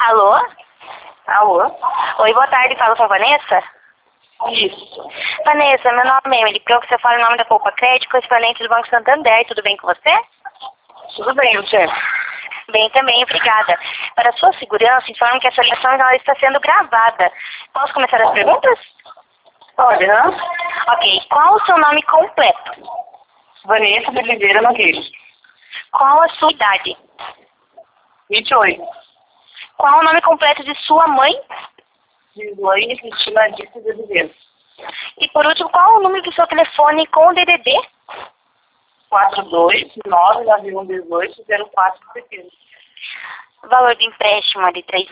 Alô? Alô? Oi, boa tarde, falo com a Vanessa? Isso. Vanessa, meu nome é Emily Pro, que você fala em nome da Poupa Crédito, correspondente do Banco Santander, tudo bem com você? Tudo bem, você? Bem também, obrigada. Para sua segurança, informo que essa ligação já está sendo gravada. Posso começar as perguntas? Pode, né? Ok, qual o seu nome completo? Vanessa de Oliveira Nogueira. Qual a sua idade? 28. Qual o nome completo de sua mãe? Gislaine Cristina Disse de Oliveira. E por último, qual o número do seu telefone com o DDD? 42991180470. Valor de empréstimo é de R$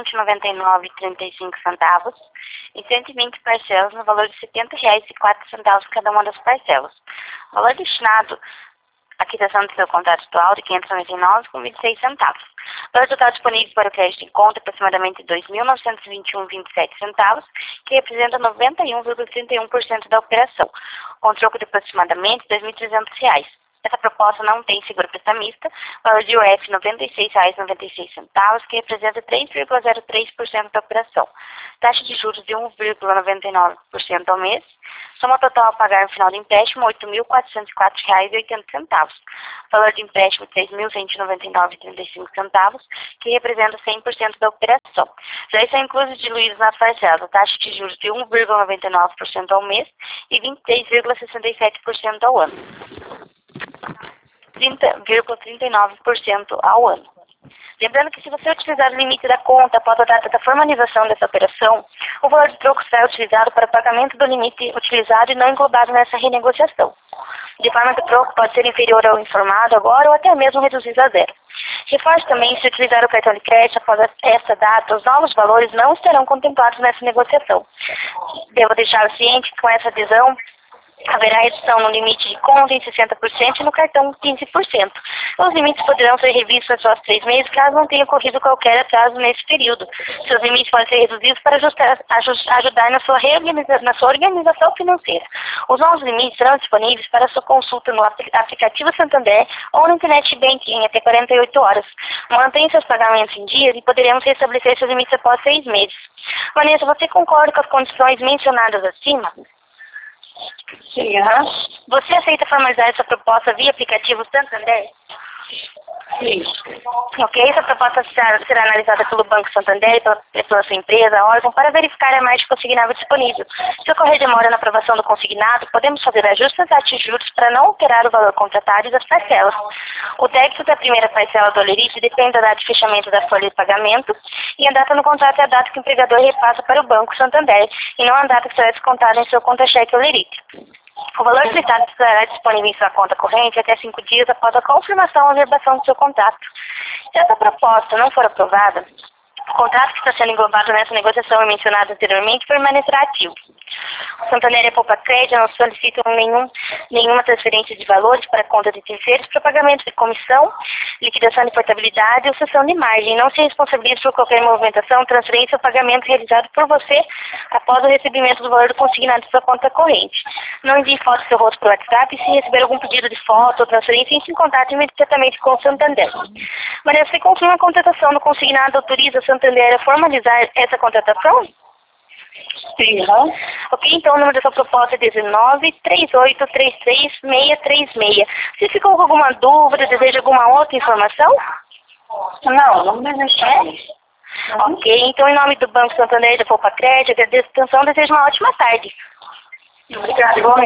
3.199,35 e 120 parcelas no valor de R$ 70,04 cada uma das parcelas. O valor destinado à quitação do seu contrato atual de R$ 599,26. O valor total disponível para o crédito em conta é aproximadamente R$ 2.921,27, que representa 91,31% da operação, com troco de aproximadamente R$ 2.300. Essa proposta não tem seguro prestamista, valor de UF R$ 96,96, que representa 3,03% da operação. Taxa de juros de 1,99% ao mês. Soma total a pagar no final do empréstimo R$ 8.404,80. Valor de empréstimo R$ 3.199,35, que representa 100% da operação. Já estão inclusos diluídos nas parcelas a taxa de juros de 1,99% ao mês e 23,67% ao ano. 30,39% ao ano. Lembrando que se você utilizar o limite da conta após a data da formalização dessa operação, o valor de troco será utilizado para o pagamento do limite utilizado e não englobado nessa renegociação. De forma que o troco pode ser inferior ao informado agora ou até mesmo reduzido a zero. Reforço também, se utilizar o cartão de crédito após essa data, os novos valores não estarão contemplados nessa negociação. Devo deixar ciente que com essa adesão, haverá redução no limite de conta em 60% e no cartão 15%. Os limites poderão ser revistos após 3 meses, caso não tenha ocorrido qualquer atraso nesse período. Seus limites podem ser reduzidos para ajudar na sua organização financeira. Os novos limites serão disponíveis para sua consulta no aplicativo Santander ou no Internet Banking em até 48 horas. Mantenha seus pagamentos em dia e poderemos restabelecer seus limites após 6 meses. Vanessa, você concorda com as condições mencionadas acima? Sim, Você aceita formalizar essa proposta via aplicativo Santander? Sim. Ok, essa proposta será analisada pelo Banco Santander e pela sua empresa, órgão, para verificar a margem consignável disponível. Se ocorrer demora na aprovação do consignado, podemos fazer ajustes nas taxas de juros para não alterar o valor contratado e das parcelas. O débito da primeira parcela do Olerite depende da data de fechamento da folha de pagamento, e a data no contrato é a data que o empregador repassa para o Banco Santander, e não a data que será descontada em seu conta-cheque Olerite. O valor limitado estará disponível em sua conta corrente até 5 dias após a confirmação ou verbação do seu contrato. Se essa proposta não for aprovada, o contrato que está sendo englobado nessa negociação e mencionado anteriormente permanecerá ativo. O Santander e a Poupa Crédito não solicitam nenhuma transferência de valores para a conta de terceiros para pagamento de comissão, liquidação de portabilidade ou cessão de margem. Não se responsabiliza por qualquer movimentação, transferência ou pagamento realizado por você após o recebimento do valor do consignado de sua conta corrente. Não envie foto do seu rosto pelo WhatsApp e se receber algum pedido de foto ou transferência, entre em contato imediatamente com o Santander. Mas você confirma a contratação do consignado, autoriza o Santander a formalizar essa contratação? Sim, Ok, então o número da sua proposta é 1938336636. Você ficou com alguma dúvida, deseja alguma outra informação? Não desejo. Ok, então em nome do Banco Santander e da Poupa Crédito, agradeço a atenção e desejo uma ótima tarde. Obrigada, igualmente.